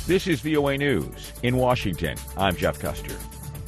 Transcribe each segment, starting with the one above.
This is VOA News. In Washington, I'm Jeff Custer.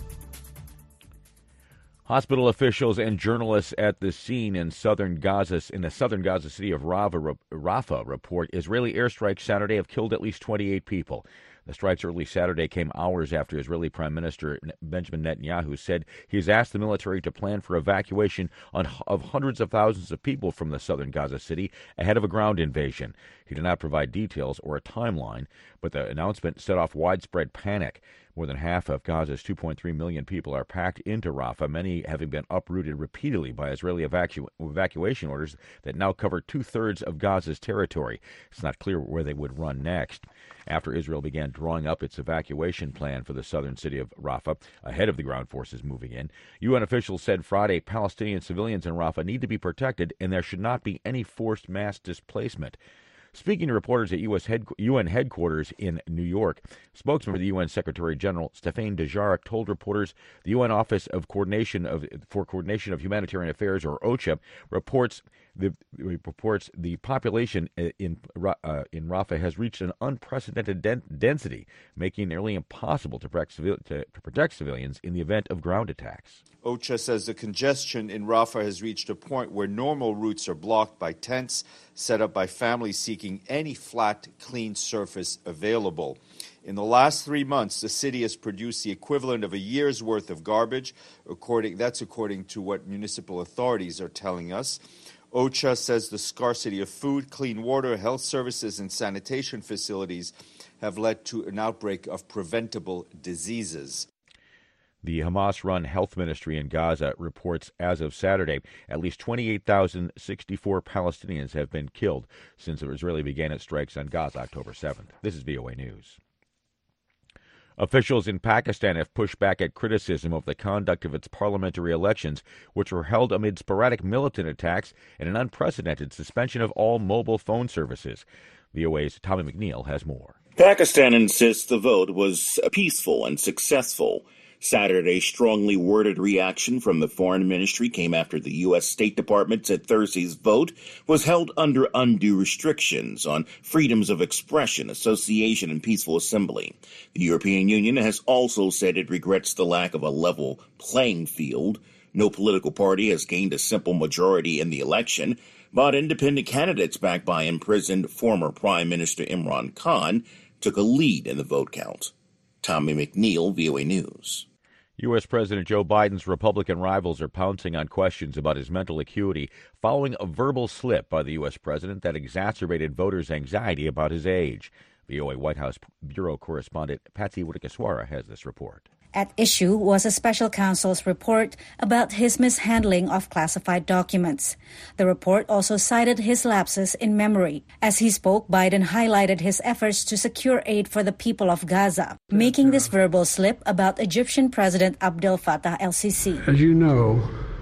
Hospital officials and journalists at the scene in the southern Gaza city of Rafah report Israeli airstrikes Saturday have killed at least 28 people. The strikes early Saturday came hours after Israeli Prime Minister Benjamin Netanyahu said he has asked the military to plan for evacuation of hundreds of thousands of people from the southern Gaza city ahead of a ground invasion. He did not provide details or a timeline, but the announcement set off widespread panic. More than half of Gaza's 2.3 million people are packed into Rafah, many having been uprooted repeatedly by Israeli evacuation orders that now cover two-thirds of Gaza's territory. It's not clear where they would run next. After Israel began drawing up its evacuation plan for the southern city of Rafah, ahead of the ground forces moving in, UN officials said Friday Palestinian civilians in Rafah need to be protected and there should not be any forced mass displacement. Speaking to reporters at UN headquarters in New York, spokesman for the UN Secretary General Stéphane Dujarric told reporters the UN Office of Coordination of Humanitarian Affairs, or OCHA, reports the population in Rafah has reached an unprecedented density, making it nearly impossible to protect civilians in the event of ground attacks. OCHA says the congestion in Rafah has reached a point where normal routes are blocked by tents set up by families seeking any flat, clean surface available. In the last 3 months, the city has produced the equivalent of a year's worth of garbage, according to what municipal authorities are telling us. OCHA says the scarcity of food, clean water, health services, and sanitation facilities have led to an outbreak of preventable diseases. The Hamas-run health ministry in Gaza reports as of Saturday, at least 28,064 Palestinians have been killed since Israel began its strikes on Gaza October 7th. This is VOA News. Officials in Pakistan have pushed back at criticism of the conduct of its parliamentary elections, which were held amid sporadic militant attacks and an unprecedented suspension of all mobile phone services. VOA's Tommy McNeil has more. Pakistan insists the vote was peaceful and successful. Saturday's strongly worded reaction from the foreign ministry came after the U.S. State Department said Thursday's vote was held under undue restrictions on freedoms of expression, association, and peaceful assembly. The European Union has also said it regrets the lack of a level playing field. No political party has gained a simple majority in the election, but independent candidates backed by imprisoned former Prime Minister Imran Khan took a lead in the vote count. Tommy McNeil, VOA News. U.S. President Joe Biden's Republican rivals are pouncing on questions about his mental acuity following a verbal slip by the U.S. president that exacerbated voters' anxiety about his age. VOA White House Bureau correspondent Patsy Widakuswara has this report. At issue was a special counsel's report about his mishandling of classified documents. The report also cited his lapses in memory. As he spoke, Biden highlighted his efforts to secure aid for the people of Gaza, making this verbal slip about Egyptian President Abdel Fattah el-Sisi. As you know,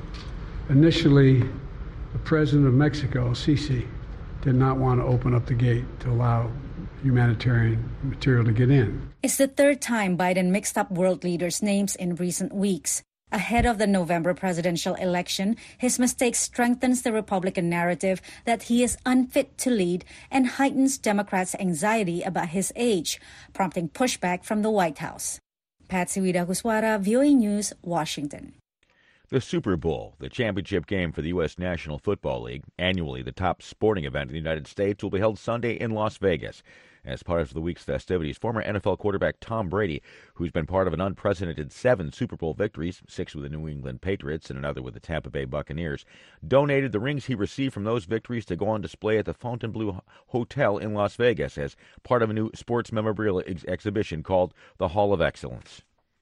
initially, the president of Mexico, Sisi, did not want to open up the gate to allow humanitarian material to get in. It's the third time Biden mixed up world leaders' names in recent weeks. Ahead of the November presidential election, his mistake strengthens the Republican narrative that he is unfit to lead and heightens Democrats' anxiety about his age, prompting pushback from the White House. Patsy Widakuswara, VOA News, Washington. The Super Bowl, the championship game for the U.S. National Football League, annually the top sporting event in the United States, will be held Sunday in Las Vegas. As part of the week's festivities, former NFL quarterback Tom Brady, who's been part of an unprecedented 7 Super Bowl victories, 6 with the New England Patriots and another with the Tampa Bay Buccaneers, donated the rings he received from those victories to go on display at the Fontainebleau Hotel in Las Vegas as part of a new sports memorabilia exhibition called the Hall of Excellence.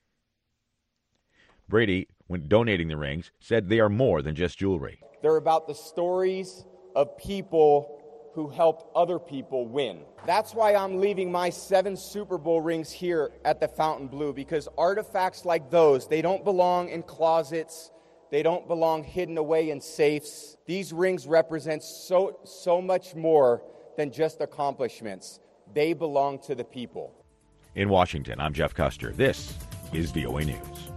Brady, when donating the rings, said they are more than just jewelry. They're about the stories of people who helped other people win. That's why I'm leaving my 7 Super Bowl rings here at the Fontainebleau, because artifacts like those, they don't belong in closets. They don't belong hidden away in safes. These rings represent so much more than just accomplishments. They belong to the people. In Washington, I'm Jeff Custer. This is VOA News.